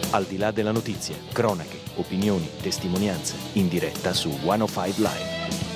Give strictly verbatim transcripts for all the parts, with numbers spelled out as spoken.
Al di là della notizia, cronache, opinioni, testimonianze, in diretta su centocinque Live.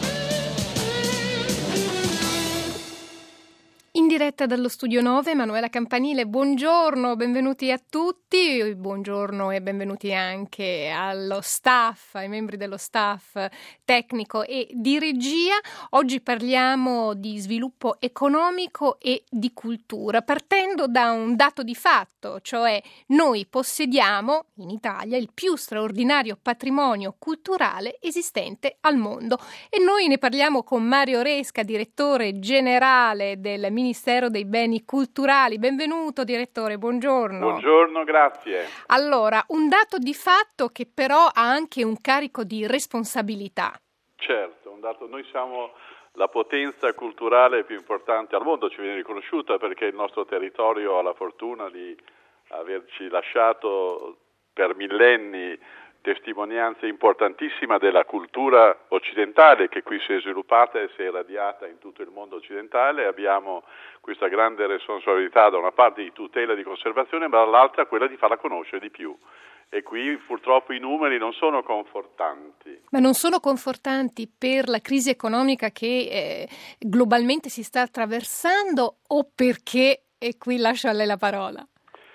In diretta dallo Studio nove, Emanuela Campanile, buongiorno, benvenuti a tutti, buongiorno e benvenuti anche allo staff, ai membri dello staff tecnico e di regia. Oggi parliamo di sviluppo economico e di cultura, partendo da un dato di fatto, cioè noi possediamo in Italia il più straordinario patrimonio culturale esistente al mondo e noi ne parliamo con Mario Resca, direttore generale del Ministero dei Beni Culturali. Benvenuto direttore, buongiorno. Buongiorno, grazie. Allora, un dato di fatto che però ha anche un carico di responsabilità. Certo, un dato, noi siamo la potenza culturale più importante al mondo, ci viene riconosciuta perché il nostro territorio ha la fortuna di averci lasciato per millenni testimonianza importantissima della cultura occidentale che qui si è sviluppata e si è radiata in tutto il mondo occidentale. Abbiamo questa grande responsabilità da una parte di tutela e di conservazione, ma dall'altra quella di farla conoscere di più. E qui purtroppo i numeri non sono confortanti. Ma non sono confortanti per la crisi economica che eh, globalmente si sta attraversando o perché, e qui lascio a lei la parola.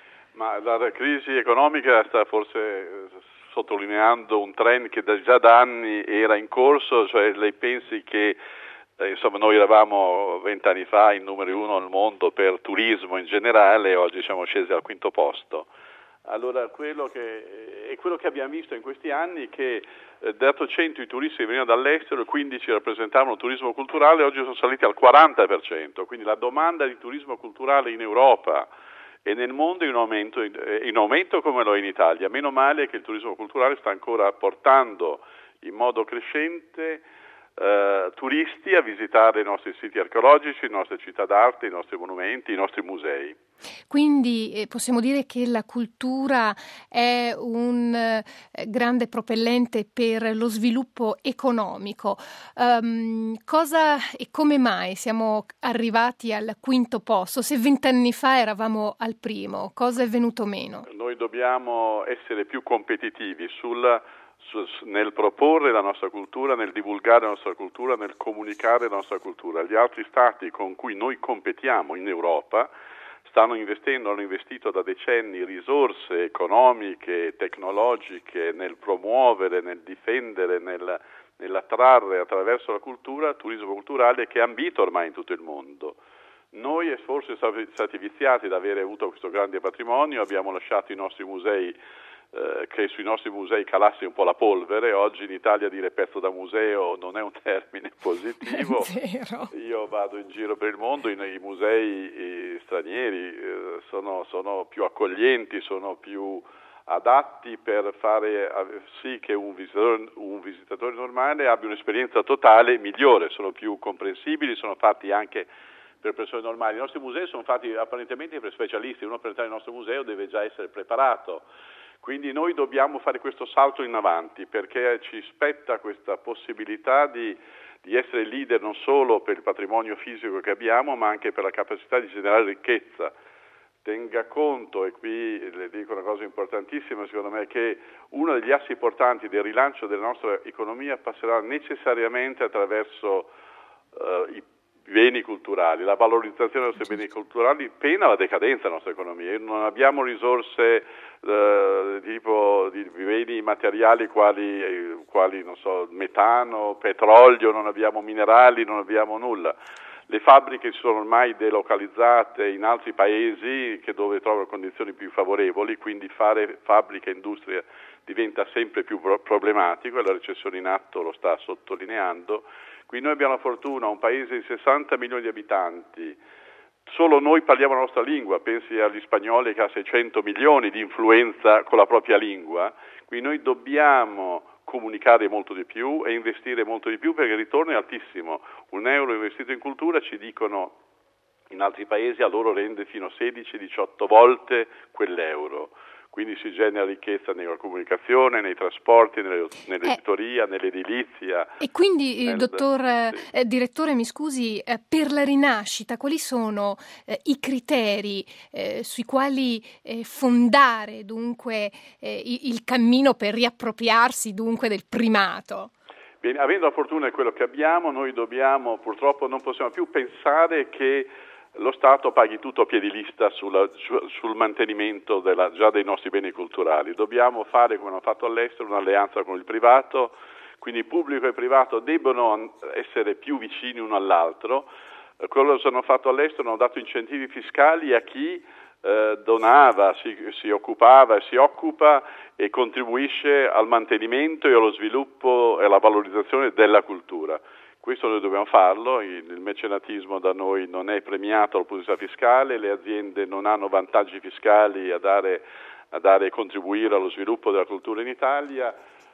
Ma la crisi economica sta forse sottolineando un trend che da, già da anni era in corso, cioè lei pensi che eh, insomma noi eravamo vent'anni fa il numero uno al mondo per turismo in generale, oggi siamo scesi al quinto posto. Allora quello che è quello che abbiamo visto in questi anni è che eh, dato cento i turisti che venivano dall'estero, quindici rappresentavano turismo culturale, oggi sono saliti al quaranta per cento, quindi la domanda di turismo culturale in Europa e nel mondo è in aumento, in aumento come lo è in Italia. Meno male che il turismo culturale sta ancora portando in modo crescente eh, turisti a visitare i nostri siti archeologici, le nostre città d'arte, i nostri monumenti, i nostri musei. Quindi eh, possiamo dire che la cultura è un eh, grande propellente per lo sviluppo economico. Um, cosa e come mai siamo arrivati al quinto posto? Se vent'anni fa eravamo al primo, cosa è venuto meno? Noi dobbiamo essere più competitivi sul, su, nel proporre la nostra cultura, nel divulgare la nostra cultura, nel comunicare la nostra cultura. Gli altri stati con cui noi competiamo in Europa stanno investendo, hanno investito da decenni risorse economiche, tecnologiche nel promuovere, nel difendere, nel, nell'attrarre attraverso la cultura, turismo culturale che è ambito ormai in tutto il mondo. Noi forse siamo stati viziati da avere avuto questo grande patrimonio, abbiamo lasciato i nostri musei, eh, che sui nostri musei calasse un po' la polvere. Oggi in Italia dire pezzo da museo non è un termine positivo. Io vado in giro per il mondo, i, i musei i stranieri eh, sono, sono più accoglienti, sono più adatti per fare eh, sì che un visitatore, un visitatore normale abbia un'esperienza totale migliore, sono più comprensibili, sono fatti anche per persone normali. I nostri musei sono fatti apparentemente per specialisti, uno per entrare nel nostro museo deve già essere preparato. Quindi noi dobbiamo fare questo salto in avanti perché ci spetta questa possibilità di, di essere leader non solo per il patrimonio fisico che abbiamo, ma anche per la capacità di generare ricchezza. Tenga conto, e qui le dico una cosa importantissima secondo me, che uno degli assi portanti del rilancio della nostra economia passerà necessariamente attraverso uh, i beni culturali, la valorizzazione dei nostri beni culturali, pena la decadenza della nostra economia. Non abbiamo risorse eh, tipo di beni materiali quali, eh, quali non so, metano, petrolio, non abbiamo minerali, non abbiamo nulla. Le fabbriche si sono ormai delocalizzate in altri paesi che dove trovano condizioni più favorevoli, quindi fare fabbrica e industria diventa sempre più problematico e la recessione in atto lo sta sottolineando. Qui noi abbiamo la fortuna, un paese di sessanta milioni di abitanti, solo noi parliamo la nostra lingua, pensi agli spagnoli che ha seicento milioni di influenza con la propria lingua, qui noi dobbiamo comunicare molto di più e investire molto di più perché il ritorno è altissimo. Un euro investito in cultura, ci dicono in altri paesi, a loro rende fino a sedici diciotto volte quell'euro. Quindi si genera ricchezza nella comunicazione, nei trasporti, nell'editoria, eh, nell'edilizia. E quindi, nel, dottor sì. eh, direttore, mi scusi, eh, per la rinascita, quali sono eh, i criteri eh, sui quali eh, fondare dunque eh, il cammino per riappropriarsi dunque del primato? Bene, avendo la fortuna di quello che abbiamo, noi dobbiamo, purtroppo non possiamo più pensare che lo Stato paghi tutto a piedi lista sulla, su, sul mantenimento della, già dei nostri beni culturali. Dobbiamo fare, come hanno fatto all'estero, un'alleanza con il privato, quindi pubblico e privato debbono essere più vicini uno all'altro. Quello che hanno fatto all'estero, hanno dato incentivi fiscali a chi eh, donava, si, si occupava e si occupa e contribuisce al mantenimento e allo sviluppo e alla valorizzazione della cultura. Questo noi dobbiamo farlo, il mecenatismo da noi non è premiato dal punto di vista fiscale, le aziende non hanno vantaggi fiscali a dare, a dare e contribuire allo sviluppo della cultura in Italia.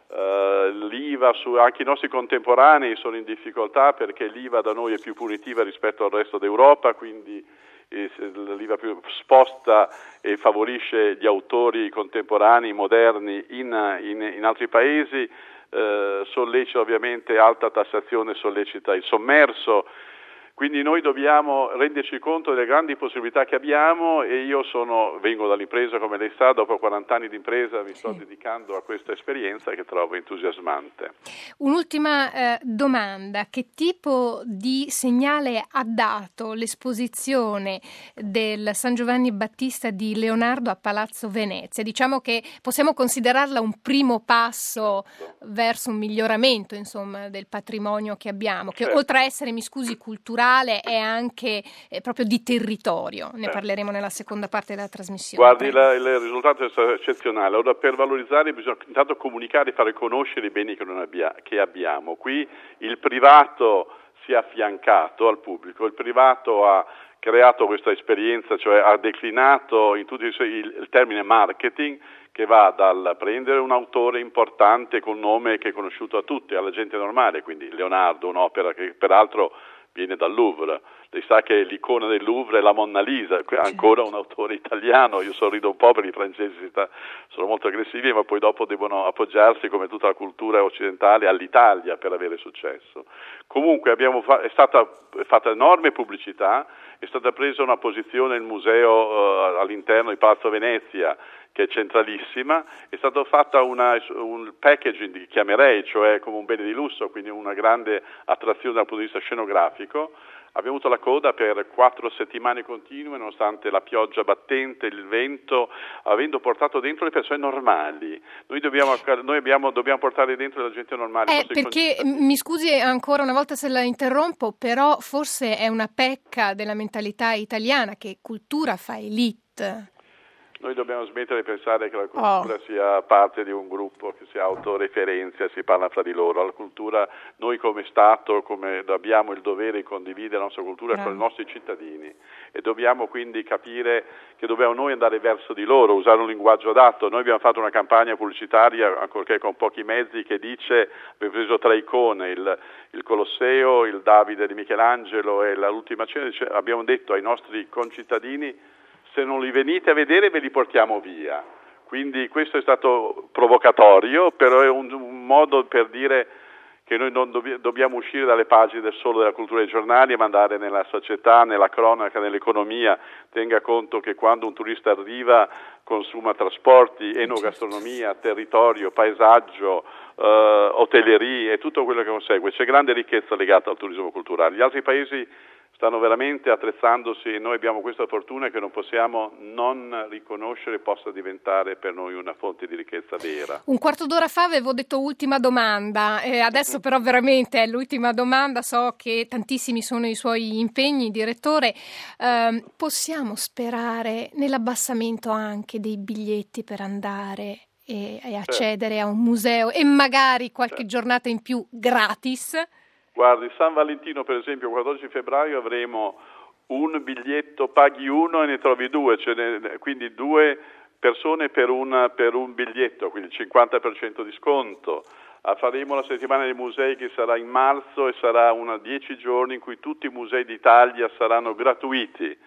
Uh, l'I V A su anche i nostri contemporanei sono in difficoltà perché l'I V A da noi è più punitiva rispetto al resto d'Europa, quindi eh, l'I V A più sposta e favorisce gli autori contemporanei, moderni in, in, in altri paesi. Eh, sollecita ovviamente alta tassazione, sollecita il sommerso, quindi noi dobbiamo renderci conto delle grandi possibilità che abbiamo e io sono, vengo dall'impresa come lei sa, dopo quaranta anni di impresa mi sto sì. dedicando a questa esperienza che trovo entusiasmante. Un'ultima eh, domanda, che tipo di segnale ha dato l'esposizione del San Giovanni Battista di Leonardo a Palazzo Venezia? Diciamo che possiamo considerarla un primo passo verso un miglioramento, insomma, del patrimonio che abbiamo, che certo. oltre a essere, mi scusi, culturale, è anche eh, proprio di territorio. Ne parleremo nella seconda parte della trasmissione. Guardi, la, il risultato è stato eccezionale. Ora, per valorizzare bisogna intanto comunicare e fare conoscere i beni che, non abbia, che abbiamo. Qui il privato si è affiancato al pubblico, il privato ha creato questa esperienza, cioè ha declinato in tutti i suoi il, il termine marketing, che va dal prendere un autore importante con nome che è conosciuto a tutti, alla gente normale, quindi Leonardo, un'opera che peraltro viene dal Louvre. Lei sa che l'icona del Louvre è la Monna Lisa, ancora un autore italiano. Io sorrido un po' per i francesi, sono molto aggressivi, ma poi dopo devono appoggiarsi, come tutta la cultura occidentale, all'Italia per avere successo. Comunque abbiamo fa- è stata fatta enorme pubblicità, è stata presa una posizione nel museo uh, all'interno di Palazzo Venezia, che è centralissima, è stato fatto una, un packaging che chiamerei, cioè come un bene di lusso, quindi una grande attrazione dal punto di vista scenografico. Abbiamo avuto la coda per quattro settimane continue, nonostante la pioggia battente, il vento, avendo portato dentro le persone normali. Noi dobbiamo, noi abbiamo, dobbiamo portare dentro la gente normale. Eh, perché, mi scusi ancora una volta se la interrompo, però forse è una pecca della mentalità italiana che cultura fa elite. Noi dobbiamo smettere di pensare che la cultura oh. sia parte di un gruppo che si autoreferenzia, si parla fra di loro. La cultura, noi come Stato, come abbiamo il dovere di condividere la nostra cultura Bravo. con i nostri cittadini e dobbiamo quindi capire che dobbiamo noi andare verso di loro, usare un linguaggio adatto. Noi abbiamo fatto una campagna pubblicitaria, ancorché con pochi mezzi, che dice, abbiamo preso tre icone, il, il Colosseo, il Davide di Michelangelo e l'Ultima Cena, dice, abbiamo detto ai nostri concittadini: se non li venite a vedere ve li portiamo via. Quindi questo è stato provocatorio, però è un, un modo per dire che noi non dobb- dobbiamo uscire dalle pagine solo della cultura dei giornali, ma andare nella società, nella cronaca, nell'economia. Tenga conto che quando un turista arriva consuma trasporti, enogastronomia, territorio, paesaggio, eh, hotellerie e tutto quello che consegue. C'è grande ricchezza legata al turismo culturale. Gli altri paesi stanno veramente attrezzandosi e noi abbiamo questa fortuna che non possiamo non riconoscere possa diventare per noi una fonte di ricchezza vera. Un quarto d'ora fa avevo detto ultima domanda, eh, adesso però veramente è l'ultima domanda, so che tantissimi sono i suoi impegni, direttore, eh, possiamo sperare nell'abbassamento anche dei biglietti per andare e, e accedere certo. a un museo e magari qualche certo. giornata in più gratis? Guardi, San Valentino per esempio, il quattordici febbraio avremo un biglietto, paghi uno e ne trovi due, cioè ne, quindi due persone per un, per un biglietto, quindi il cinquanta per cento di sconto. Ah, faremo la settimana dei musei che sarà in marzo e sarà una dieci giorni in cui tutti i musei d'Italia saranno gratuiti.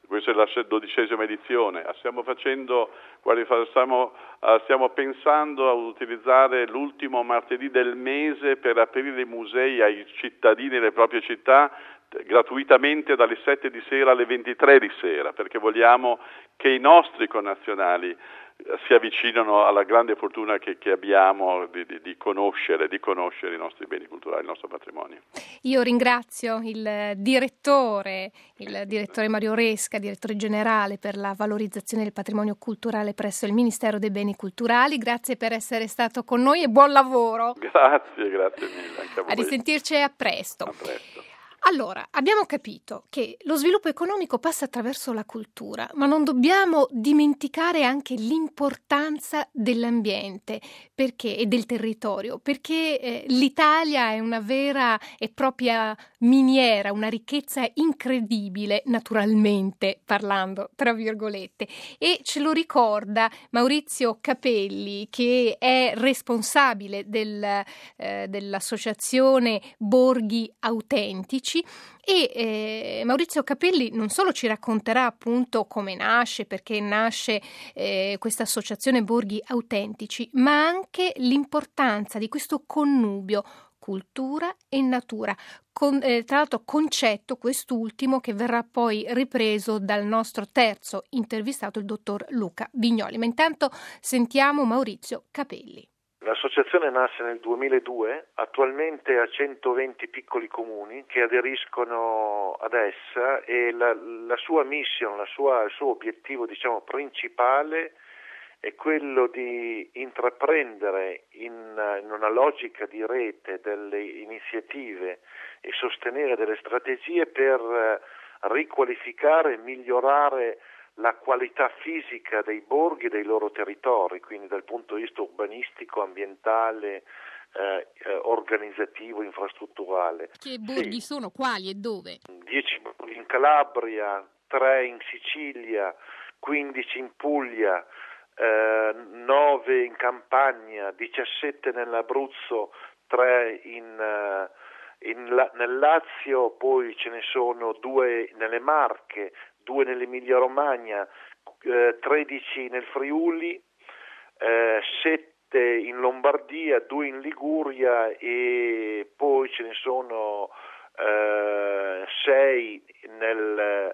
questa è la dodicesima edizione, stiamo facendo, stiamo, stiamo pensando a utilizzare l'ultimo martedì del mese per aprire i musei ai cittadini delle proprie città gratuitamente dalle sette di sera alle ventitré di sera, perché vogliamo che i nostri connazionali si avvicinano alla grande fortuna che, che abbiamo di, di, di conoscere, di conoscere i nostri beni culturali, il nostro patrimonio. Io ringrazio il direttore, il direttore Mario Resca, direttore generale per la valorizzazione del patrimonio culturale presso il Ministero dei Beni Culturali. Grazie per essere stato con noi e buon lavoro. Grazie, grazie mille. Anche a voi. A risentirci e a presto. A presto. Allora, abbiamo capito che lo sviluppo economico passa attraverso la cultura, ma non dobbiamo dimenticare anche l'importanza dell'ambiente perché, e del territorio, perché eh, l'Italia è una vera e propria miniera, una ricchezza incredibile, naturalmente parlando, tra virgolette, e ce lo ricorda Maurizio Capelli, che è responsabile del, eh, dell'associazione Borghi Autentici. E eh, Maurizio Capelli non solo ci racconterà appunto come nasce, perché nasce eh, questa associazione Borghi Autentici, ma anche l'importanza di questo connubio cultura e natura, con, eh, tra l'altro concetto quest'ultimo che verrà poi ripreso dal nostro terzo intervistato, il dottor Luca Vignoli. Ma intanto sentiamo Maurizio Capelli. L'associazione nasce nel duemiladue, attualmente ha centoventi piccoli comuni che aderiscono ad essa e la, la sua mission, la sua, il suo obiettivo diciamo principale è quello di intraprendere in, in una logica di rete delle iniziative e sostenere delle strategie per riqualificare e migliorare la qualità fisica dei borghi e dei loro territori, quindi dal punto di vista urbanistico, ambientale, eh, organizzativo, infrastrutturale. Che borghi sì. sono? Quali e dove? dieci borghi in Calabria, tre in Sicilia, quindici in Puglia, eh, nove in Campania, diciassette nell'Abruzzo, tre in, uh, in La- nel Lazio, poi ce ne sono due nelle Marche, due nell'Emilia Romagna, eh, tredici nel Friuli, eh, sette in Lombardia, due in Liguria e poi ce ne sono eh, sei nel,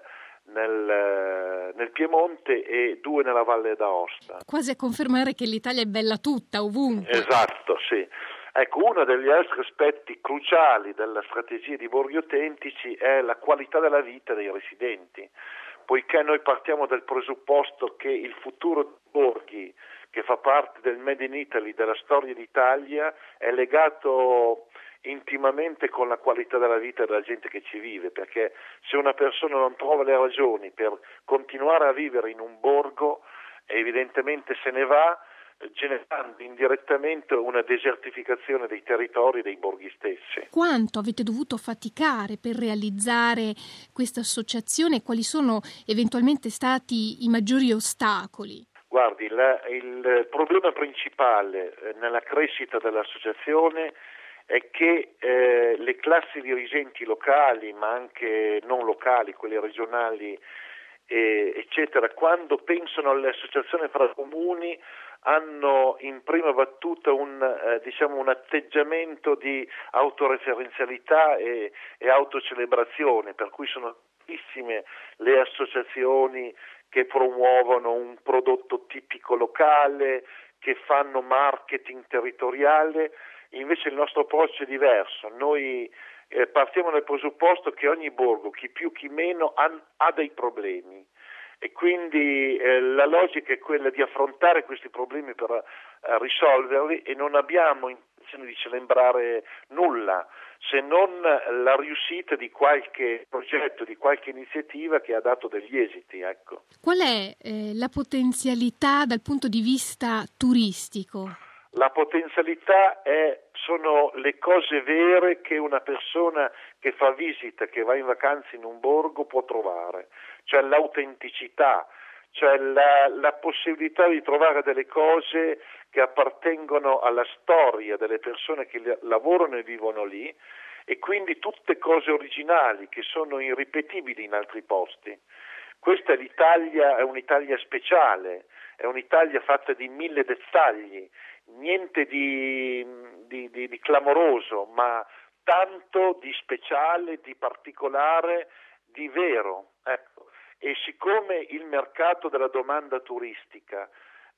nel, nel Piemonte e due nella Valle d'Aosta. Quasi a confermare che l'Italia è bella tutta, ovunque. Esatto, sì. Ecco, uno degli altri aspetti cruciali della strategia di Borghi Autentici è la qualità della vita dei residenti, poiché noi partiamo dal presupposto che il futuro dei borghi, che fa parte del Made in Italy, della storia d'Italia, è legato intimamente con la qualità della vita della gente che ci vive, perché se una persona non trova le ragioni per continuare a vivere in un borgo, evidentemente se ne va, generando indirettamente una desertificazione dei territori e dei borghi stessi. Quanto avete dovuto faticare per realizzare questa associazione e quali sono eventualmente stati i maggiori ostacoli? Guardi, la, il problema principale eh, nella crescita dell'associazione è che eh, le classi dirigenti locali, ma anche non locali, quelle regionali, eh, eccetera, quando pensano all'associazione fra comuni hanno in prima battuta un, eh, diciamo un atteggiamento di autoreferenzialità e, e autocelebrazione, per cui sono tantissime le associazioni che promuovono un prodotto tipico locale, che fanno marketing territoriale. Invece il nostro approccio è diverso. Noi eh, partiamo dal presupposto che ogni borgo, chi più chi meno, ha, ha dei problemi. E quindi eh, la logica è quella di affrontare questi problemi per eh, risolverli e non abbiamo intenzione di celebrare nulla se non la riuscita di qualche progetto, di qualche iniziativa che ha dato degli esiti. Ecco. Qual è eh, la potenzialità dal punto di vista turistico? La potenzialità è, sono le cose vere che una persona che fa visita, che va in vacanza in un borgo può trovare, cioè l'autenticità, cioè la, la possibilità di trovare delle cose che appartengono alla storia delle persone che lavorano e vivono lì e quindi tutte cose originali che sono irripetibili in altri posti. questa è l'Italia, è un'Italia speciale, è un'Italia fatta di mille dettagli, niente di, di, di, di clamoroso, ma tanto di speciale, di particolare, di vero. Ecco. E siccome il mercato della domanda turistica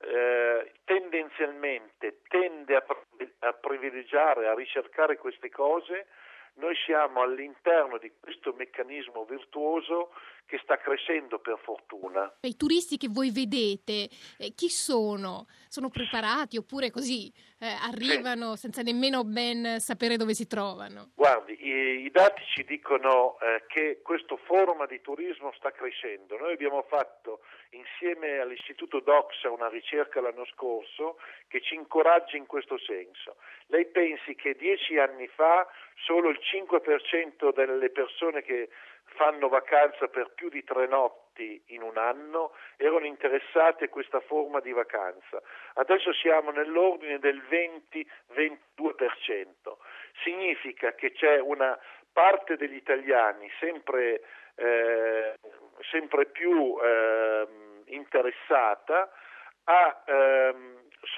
eh, tendenzialmente tende a, a privilegiare, a ricercare queste cose, noi siamo all'interno di questo meccanismo virtuoso che sta crescendo per fortuna. I turisti che voi vedete, eh, chi sono? Sono preparati oppure così eh, arrivano sì. senza nemmeno ben sapere dove si trovano? Guardi, i, i dati ci dicono eh, che questo forma di turismo sta crescendo. Noi abbiamo fatto insieme all'Istituto Doxa una ricerca l'anno scorso che ci incoraggia in questo senso. Lei pensi che dieci anni fa solo il cinque per cento delle persone che fanno vacanza per più di tre notti in un anno erano interessate a questa forma di vacanza. Adesso siamo nell'ordine del venti ventidue per cento. Significa che c'è una parte degli italiani sempre, eh, sempre più eh, interessata a, ehm,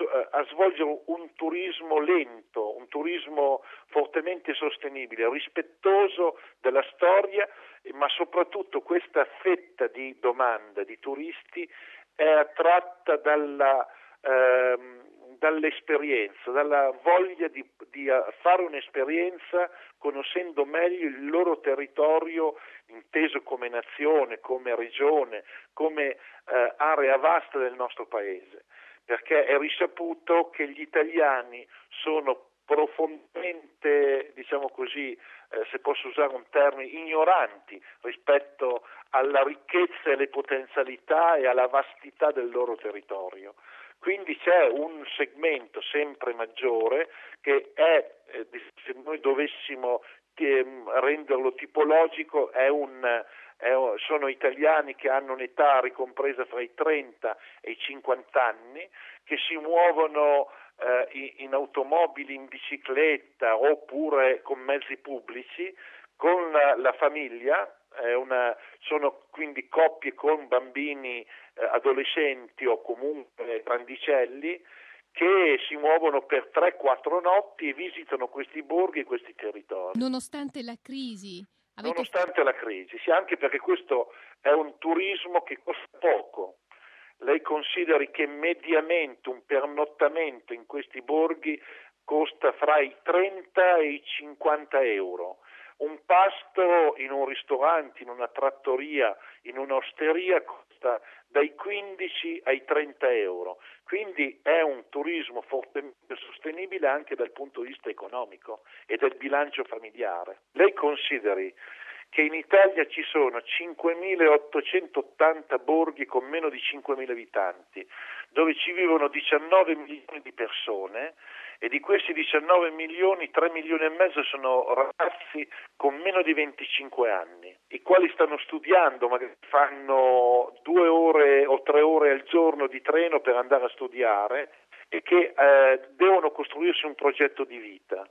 a svolgere un turismo lento, un turismo fortemente sostenibile, rispettoso della storia, ma soprattutto questa fetta di domanda di turisti è attratta dalla, ehm, dall'esperienza, dalla voglia di, di fare un'esperienza conoscendo meglio il loro territorio inteso come nazione, come regione, come eh, area vasta del nostro paese, perché è risaputo che gli italiani sono profondamente, diciamo così, eh, se posso usare un termine, ignoranti rispetto alla ricchezza e alle potenzialità e alla vastità del loro territorio. Quindi c'è un segmento sempre maggiore che è, eh, se noi dovessimo eh, renderlo tipologico, è un, è, sono italiani che hanno un'età ricompresa fra i trenta e i cinquanta anni, che si muovono eh, in, in automobili, in bicicletta oppure con mezzi pubblici, con la, la famiglia. È una, sono quindi coppie con bambini eh, adolescenti o comunque grandicelli che si muovono per tre quattro notti e visitano questi borghi e questi territori. Nonostante la crisi? Avete... Nonostante la crisi, sì, anche perché questo è un turismo che costa poco. Lei consideri che mediamente un pernottamento in questi borghi costa fra i trenta e i cinquanta euro. Un pasto in un ristorante, in una trattoria, in un'osteria costa dai quindici ai trenta euro. Quindi è un turismo fortemente sostenibile anche dal punto di vista economico e del bilancio familiare. Lei consideri che in Italia ci sono cinquemilaottocentottanta borghi con meno di cinquemila abitanti, dove ci vivono diciannove milioni di persone, e di questi diciannove milioni, tre milioni e mezzo sono ragazzi con meno di venticinque anni, i quali stanno studiando, magari fanno due ore o tre ore al giorno di treno per andare a studiare e che eh, devono costruirsi un progetto di vita.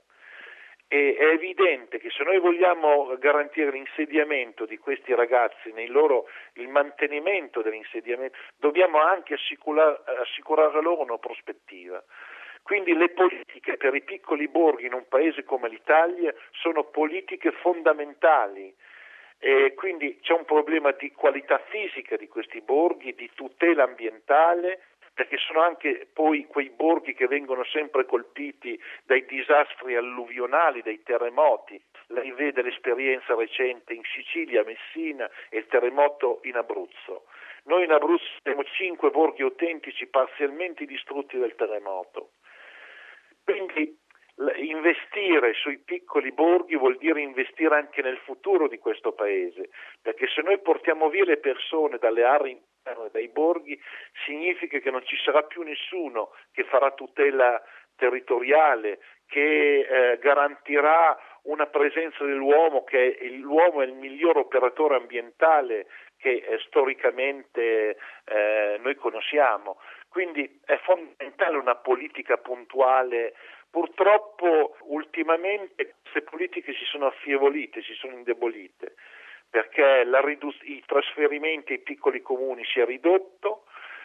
E è evidente che se noi vogliamo garantire l'insediamento di questi ragazzi, nei loro, il mantenimento dell'insediamento, dobbiamo anche assicurare, assicurare loro una prospettiva. Quindi le politiche per i piccoli borghi in un paese come l'Italia sono politiche fondamentali. E quindi c'è un problema di qualità fisica di questi borghi, di tutela ambientale, perché sono anche poi quei borghi che vengono sempre colpiti dai disastri alluvionali, dai terremoti. Lei vede l'esperienza recente in Sicilia, a Messina, e il terremoto in Abruzzo. Noi in Abruzzo abbiamo cinque borghi autentici parzialmente distrutti dal terremoto. Quindi investire sui piccoli borghi vuol dire investire anche nel futuro di questo paese, perché se noi portiamo via le persone dalle aree interne, dai borghi, significa che non ci sarà più nessuno che farà tutela territoriale, che eh, garantirà una presenza dell'uomo, che è, l'uomo è il miglior operatore ambientale che eh, storicamente eh, noi conosciamo. Quindi è fondamentale una politica puntuale. Purtroppo ultimamente queste politiche si sono affievolite, si sono indebolite, perché la ridu- i trasferimenti ai piccoli comuni si è ridotto,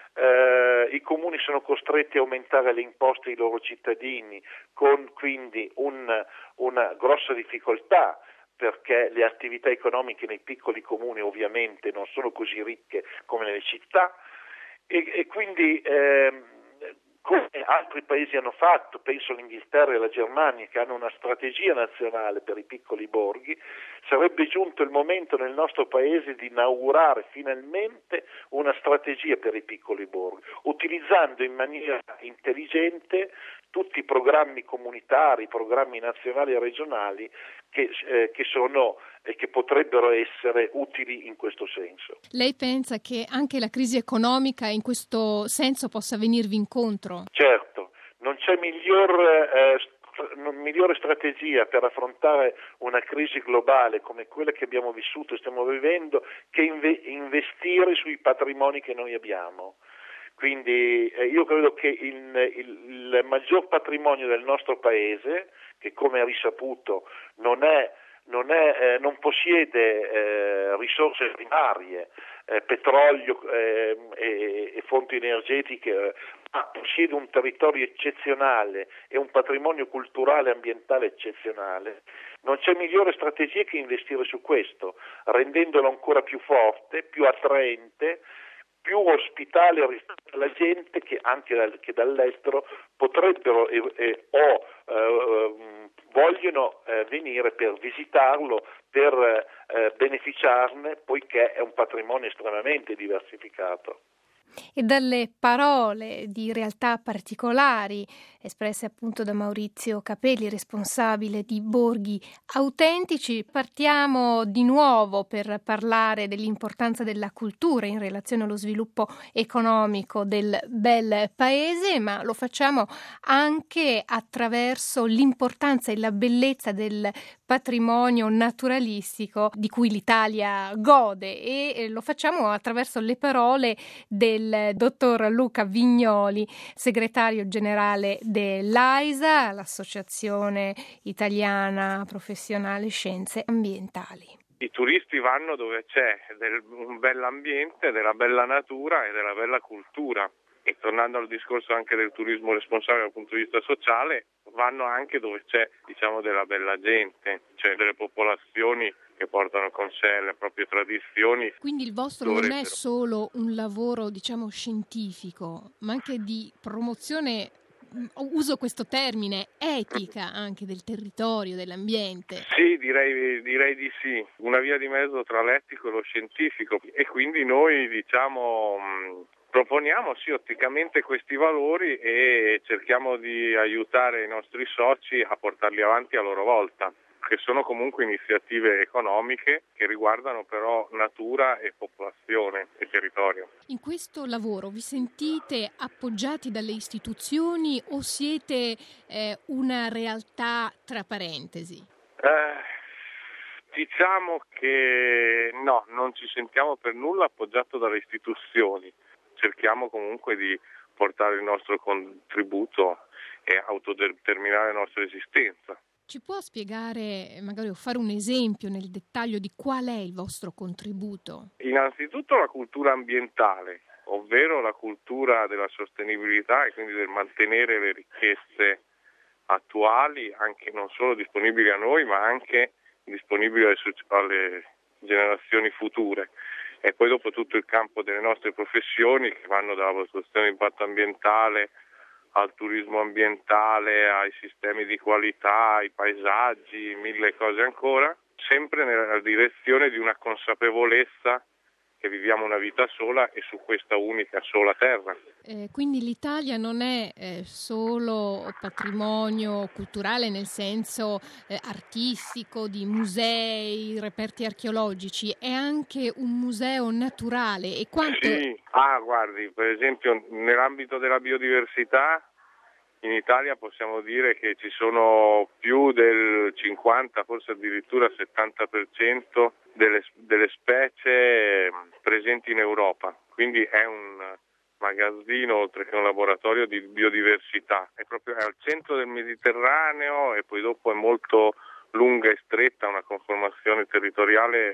eh, i comuni sono costretti a aumentare le imposte ai loro cittadini, con quindi un, una grossa difficoltà, perché le attività economiche nei piccoli comuni ovviamente non sono così ricche come nelle città, e, e quindi ehm, come altri paesi hanno fatto, penso all'Inghilterra e alla Germania, che hanno una strategia nazionale per i piccoli borghi, sarebbe giunto il momento nel nostro paese di inaugurare finalmente una strategia per i piccoli borghi, utilizzando in maniera intelligente tutti i programmi comunitari, i programmi nazionali e regionali che, eh, che sono e che potrebbero essere utili in questo senso. Lei pensa che anche la crisi economica in questo senso possa venirvi incontro? Certo, non c'è miglior, eh, st- migliore strategia per affrontare una crisi globale come quella che abbiamo vissuto e stiamo vivendo che inve- investire sui patrimoni che noi abbiamo. Quindi eh, io credo che il, il, il maggior patrimonio del nostro paese, che come è risaputo non è Non, è, eh, non possiede eh, risorse primarie, eh, petrolio eh, e, e fonti energetiche, eh, ma possiede un territorio eccezionale e un patrimonio culturale e ambientale eccezionale. Non c'è migliore strategia che investire su questo, rendendolo ancora più forte, più attraente, più ospitale rispetto alla gente che anche dal, che dall'estero potrebbero eh, eh, o eh, vogliono eh, venire per visitarlo, per eh, beneficiarne, poiché è un patrimonio estremamente diversificato. E dalle parole di realtà particolari espresse appunto da Maurizio Capelli, responsabile di Borghi Autentici, partiamo di nuovo per parlare dell'importanza della cultura in relazione allo sviluppo economico del bel paese, ma lo facciamo anche attraverso l'importanza e la bellezza del patrimonio naturalistico di cui l'Italia gode, e lo facciamo attraverso le parole del dottor Luca Vignoli, segretario generale dell'AISA, l'Associazione Italiana Professionale Scienze Ambientali. I turisti vanno dove c'è del, un bell'ambiente, della bella natura e della bella cultura. E tornando al discorso anche del turismo responsabile dal punto di vista sociale, vanno anche dove c'è, diciamo, della bella gente, cioè delle popolazioni che portano con sé le proprie tradizioni. Quindi il vostro dovrebbero... non è solo un lavoro, diciamo, scientifico, ma anche di promozione, uso questo termine, etica anche del territorio, dell'ambiente. Sì, direi, direi di sì, una via di mezzo tra l'etico e lo scientifico, e quindi noi, diciamo, proponiamo sì otticamente questi valori e cerchiamo di aiutare i nostri soci a portarli avanti a loro volta, che sono comunque iniziative economiche che riguardano però natura e popolazione e territorio. In questo lavoro vi sentite appoggiati dalle istituzioni o siete eh, una realtà tra parentesi? Eh, diciamo che no, non ci sentiamo per nulla appoggiato dalle istituzioni. Cerchiamo comunque di portare il nostro contributo e autodeterminare la nostra esistenza. Ci può spiegare, magari, o fare un esempio nel dettaglio di qual è il vostro contributo? Innanzitutto la cultura ambientale, ovvero la cultura della sostenibilità e quindi del mantenere le ricchezze attuali, anche non solo disponibili a noi, ma anche disponibili alle, alle generazioni future. E poi dopo tutto il campo delle nostre professioni, che vanno dalla valutazione di impatto ambientale al turismo ambientale, ai sistemi di qualità, ai paesaggi, mille cose ancora, sempre nella direzione di una consapevolezza che viviamo una vita sola e su questa unica sola terra. Eh, quindi l'Italia non è eh, solo patrimonio culturale nel senso eh, artistico, di musei, reperti archeologici, è anche un museo naturale. E quanto... Sì, ah guardi, per esempio nell'ambito della biodiversità in Italia possiamo dire che ci sono più del cinquanta, forse addirittura settanta per cento delle, delle specie presenti in Europa, quindi è un magazzino oltre che un laboratorio di biodiversità, è proprio è al centro del Mediterraneo e poi dopo è molto lunga e stretta, una conformazione territoriale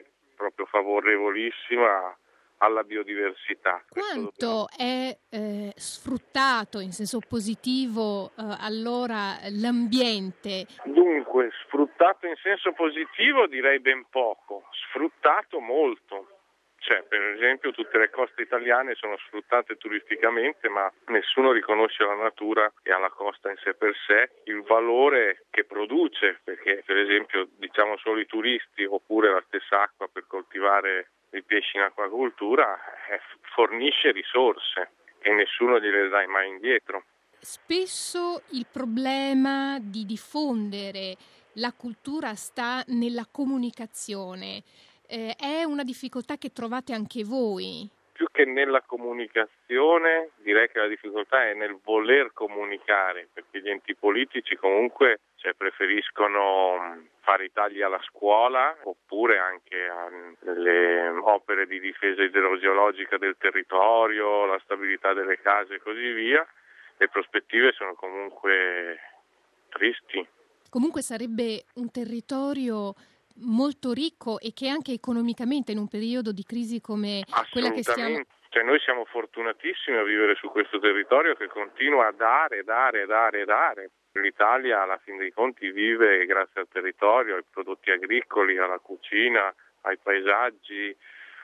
proprio favorevolissima alla biodiversità. Quanto è eh, sfruttato in senso positivo eh, allora l'ambiente? Dunque, sfruttato in senso positivo direi ben poco, sfruttato molto. Cioè, per esempio, tutte le coste italiane sono sfruttate turisticamente, ma nessuno riconosce alla natura e alla costa in sé per sé il valore che produce, perché per esempio diciamo solo i turisti oppure la stessa acqua per coltivare i pesci in acquacoltura eh, fornisce risorse e nessuno gliele dà mai indietro. Spesso il problema di diffondere la cultura sta nella comunicazione. Eh, è una difficoltà che trovate anche voi? Più che nella comunicazione, direi che la difficoltà è nel voler comunicare, perché gli enti politici comunque cioè, preferiscono fare i tagli alla scuola oppure anche alle opere di difesa idrogeologica del territorio, la stabilità delle case e così via. Le prospettive sono comunque tristi. Comunque sarebbe un territorio molto ricco e che anche economicamente in un periodo di crisi come quella che stiamo... Cioè noi siamo fortunatissimi a vivere su questo territorio che continua a dare, dare, dare, dare. L'Italia alla fin dei conti vive grazie al territorio, ai prodotti agricoli, alla cucina, ai paesaggi,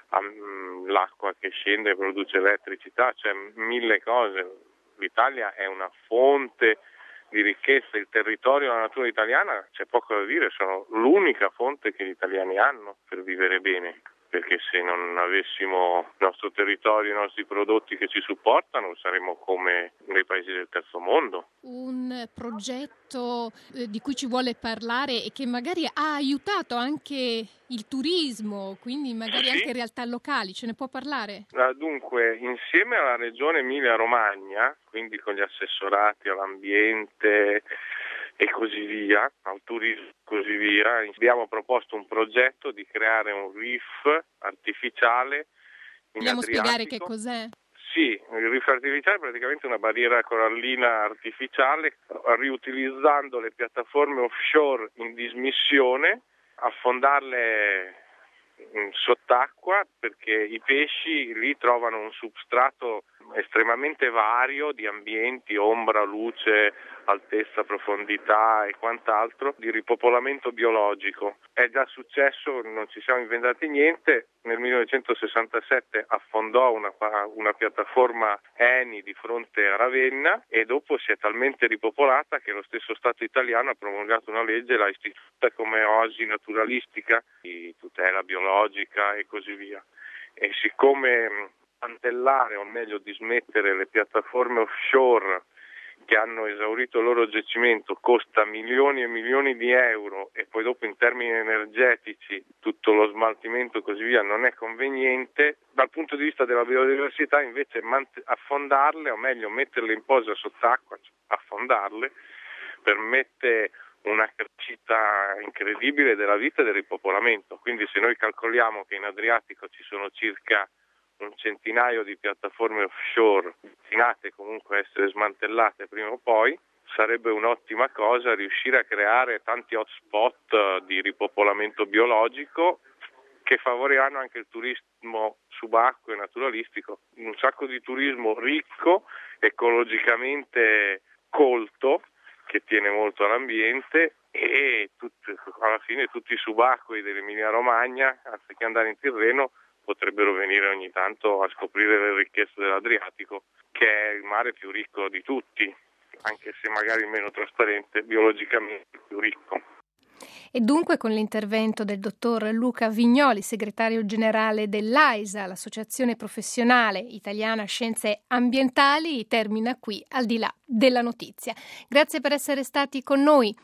all'acqua che scende e produce elettricità, cioè mille cose. L'Italia è una fonte di ricchezza, il territorio e la natura italiana, c'è poco da dire, sono l'unica fonte che gli italiani hanno per vivere bene, perché se non avessimo il nostro territorio, i nostri prodotti che ci supportano, saremmo come nei paesi del terzo mondo. Un progetto eh, di cui ci vuole parlare e che magari ha aiutato anche il turismo, quindi magari sì. anche realtà locali, ce ne può parlare? Dunque, insieme alla Regione Emilia-Romagna, quindi con gli assessorati all'ambiente e così via, al turismo e così via, abbiamo proposto un progetto di creare un reef artificiale in Vogliamo Adriatico. Spiegare che cos'è? Sì, il reef artificiale è praticamente una barriera corallina artificiale, riutilizzando le piattaforme offshore in dismissione, affondarle sott'acqua perché i pesci lì trovano un substrato estremamente vario di ambienti, ombra, luce, altezza, profondità e quant'altro, di ripopolamento biologico. È già successo, non ci siamo inventati niente, nel millenovecentosessantasette affondò una, una piattaforma Eni di fronte a Ravenna e dopo si è talmente ripopolata che lo stesso Stato italiano ha promulgato una legge, l'ha istituita come oasi naturalistica di tutela biologica e così via. E siccome smantellare, o meglio dismettere le piattaforme offshore che hanno esaurito il loro giacimento costa milioni e milioni di euro e poi dopo in termini energetici tutto lo smaltimento e così via non è conveniente, dal punto di vista della biodiversità invece affondarle, o meglio metterle in posa sott'acqua, cioè affondarle, permette una crescita incredibile della vita e del ripopolamento. Quindi se noi calcoliamo che in Adriatico ci sono circa un centinaio di piattaforme offshore destinate comunque a essere smantellate prima o poi, sarebbe un'ottima cosa riuscire a creare tanti hotspot di ripopolamento biologico che favoriranno anche il turismo subacqueo e naturalistico, un sacco di turismo ricco, ecologicamente colto, che tiene molto all'ambiente e tutti, alla fine tutti i subacquei dell'Emilia Romagna, anziché andare in Tirreno, potrebbero venire ogni tanto a scoprire le ricchezze dell'Adriatico, che è il mare più ricco di tutti, anche se magari meno trasparente, biologicamente più ricco. E dunque con l'intervento del dottor Luca Vignoli, segretario generale dell'AISA, l'Associazione Professionale Italiana Scienze Ambientali, termina qui Al di là della notizia. Grazie per essere stati con noi.